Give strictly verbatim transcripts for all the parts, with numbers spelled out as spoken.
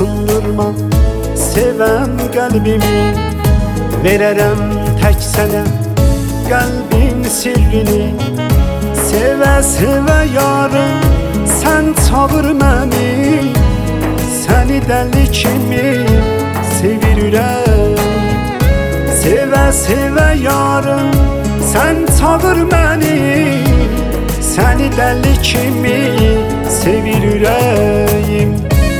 sındırma sevən qəlbimi. Verərəm tək sənə qəlbin sirrini. Sevə sevə yarım sən çağır məni. Səni dəli kimi sevir ürəyim. Sevə sevə yarım sən çağır məni. Səni dəli kimi sevir ürəyim.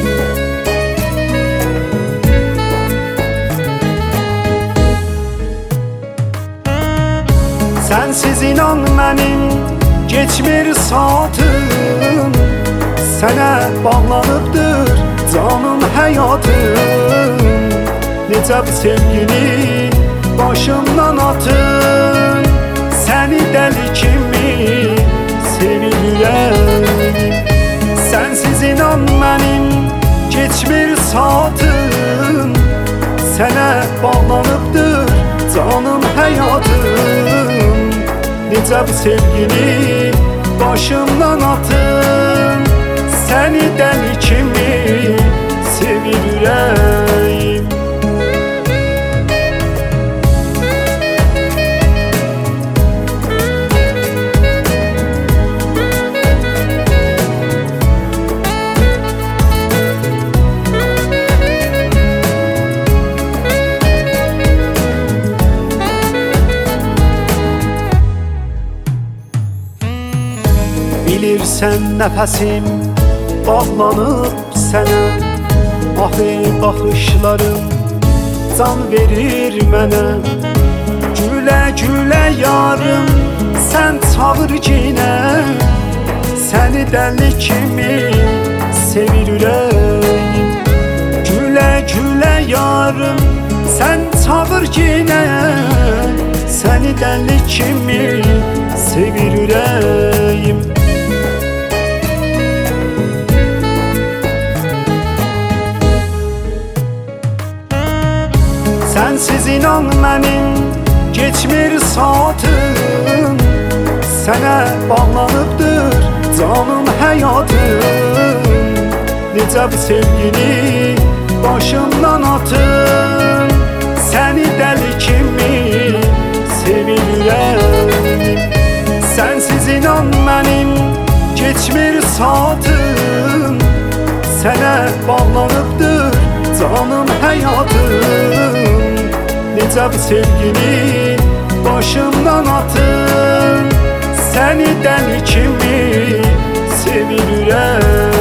Sənsiz inan mənim geçmir saatım. Sənə bağlanıbdır canım həyatım. Necə bir sevgini başımdan atım. Səni dəli kimi sevir ürəyim. Sənsiz inan mənim geçmir saatım. Sənə bağlanıbdır canım həyatım. Necə bir sevgini başımdan atım. Səni dəli kimi sevir ürəyim. Bilirsən nəfəsim bağlanıb sənə. Ahı baxışlarım can verir mənə. Gülə gülə yarım sən çağır yenə. Səni dəli kimi sevir ürəyim. Gülə gülə yarım sən çağır yenə. Səni dəli kimi sevir ürəyim. Sənsiz inan mənim geçmir saatım. Sənə bağlanıbdır canım həyatım. Necə bir sevgini başımdan atım. Səni dəli kimi sevir ürəyim. Sənsiz inan mənim geçmir saatım. Sənə bağlanıbdır canım həyatım. Necə bir sevgini başımdan atım. Səni dəli kimi sevir ürəyim.